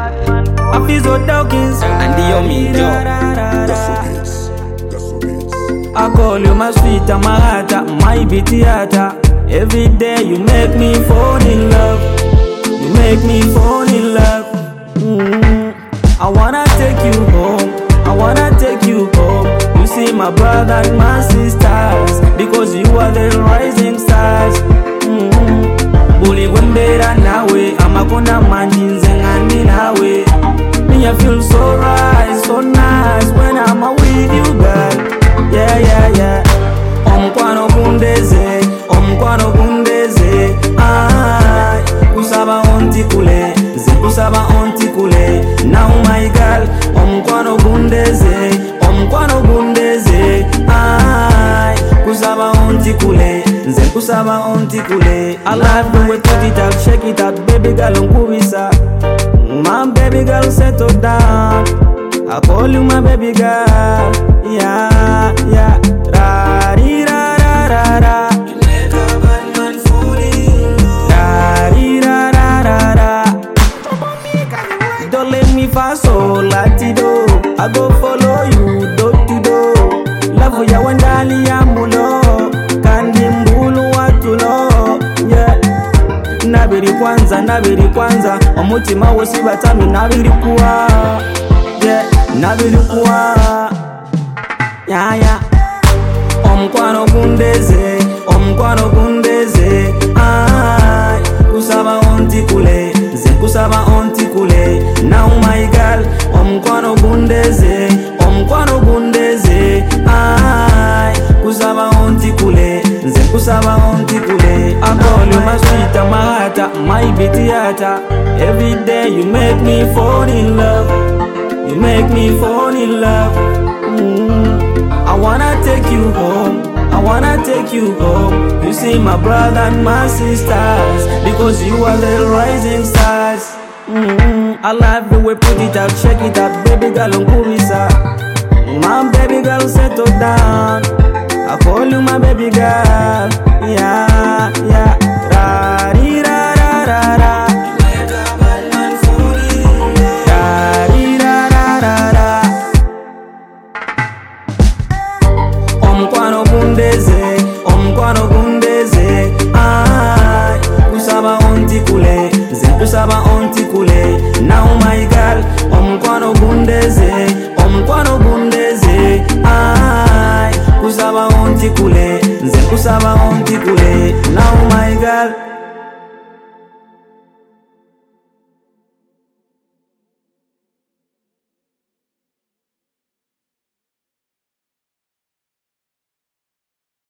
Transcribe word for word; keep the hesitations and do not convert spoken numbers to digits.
Afizo Dawkins and the Yomi Joe. I call you my sweet Amarata, my Bitiata. Every day you make me fall in love. You make me fall in love. mm. I wanna take you home. I wanna take you home. You see my brother and my sisters, because you are the rising stars. mm. Buli wembera nawe, amakona manjinze ngani nawe. Me I feel so right, so nice when I'm with you, girl. Yeah, yeah, yeah. Omkwano kundeze, omkwano kundeze. Ay, kusaba onti kule, ze kusaba onti kule. Now my girl, omkwano kundeze, omkwano kundeze. Ay, kusaba onti kule, ze kusaba onti kule. I love the way put it up, shake it up, baby girl, unkubisa. My baby girl, settle down. I call you my baby girl. Yeah, yeah. Ra ri ra ra ra ra. You make a bad man fall in love. Ra ri ra ra ra ra. Don't let me fast so latido. I go follow you do to do. Love ya wandali ya mulo. Kandi mbulu watulo. Yeah. Nabiri kwanza, nabiri kwanza. Omutima wosi batami nabiri kuwa. Yeah, nabiri kuwa. Yeah, yeah. Omkwano kundeze, omkwano kundeze. Ay, kusaba onti kule, ze kusaba onti kule. Now my girl, omkwano kundeze, omkwano kundeze. Ay, kusaba onti kule, ze kusaba onti kule. I call you my sweet Amarata, my Bitiata. Every day you make me fall in love. You make me fall in love. mm. I wanna take you home. I wanna take you home. You see my brother and my sisters, because you are the rising stars. mm. I love the way put it out, shake it out, baby girl, unkubisa. My baby girl, settle down. I call you my baby girl. Yeah, yeah. Ra ri ra ra ra ra. Omkwano kundeze, omkwano kundeze. Ay, kusaba onti kule, ze kusaba onti kule. Now my girl, omkwano kundeze, omkwano kundeze. Ay, kusaba onti kule, ze kusaba onti kule. Now my girl.